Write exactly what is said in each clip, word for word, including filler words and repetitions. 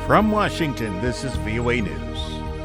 From Washington, this is V O A News.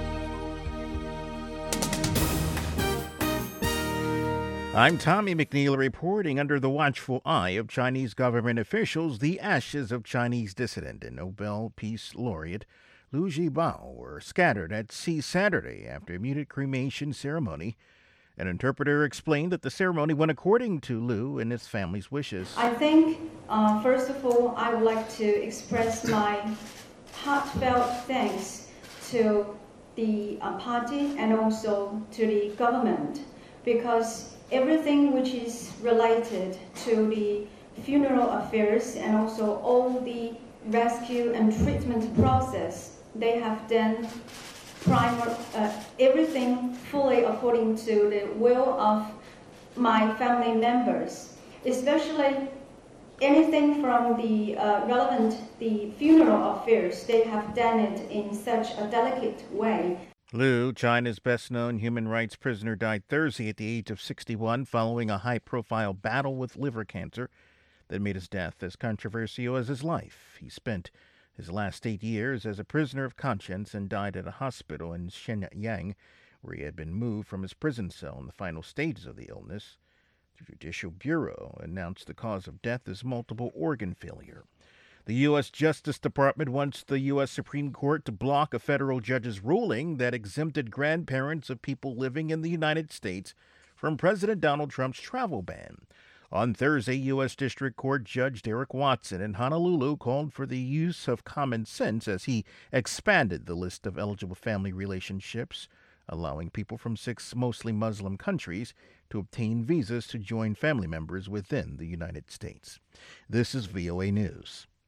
I'm Tommy McNeil reporting. Under the watchful eye of Chinese government officials, the ashes of Chinese dissident and Nobel Peace Laureate Liu Xiaobo were scattered at sea Saturday after a muted cremation ceremony. An interpreter explained that the ceremony went according to Liu and his family's wishes. I think, uh, first of all, I would like to express my heartfelt thanks to the uh, party and also to the government, because everything which is related to the funeral affairs and also all the rescue and treatment process, they have done primer, uh, everything fully according to the will of my family members, especially anything from the uh, relevant, the funeral affairs. They have done it in such a delicate way. Liu, China's best-known human rights prisoner, died Thursday at the age of sixty-one following a high-profile battle with liver cancer that made his death as controversial as his life. He spent his last eight years as a prisoner of conscience and died at a hospital in Shenyang, where he had been moved from his prison cell in the final stages of the illness. The Judicial Bureau announced the cause of death as multiple organ failure. The U S Justice Department wants the U S Supreme Court to block a federal judge's ruling that exempted grandparents of people living in the United States from President Donald Trump's travel ban. On Thursday, U S District Court Judge Derek Watson in Honolulu called for the use of common sense as he expanded the list of eligible family relationships, allowing people from six mostly Muslim countries to obtain visas to join family members within the United States. This is V O A News.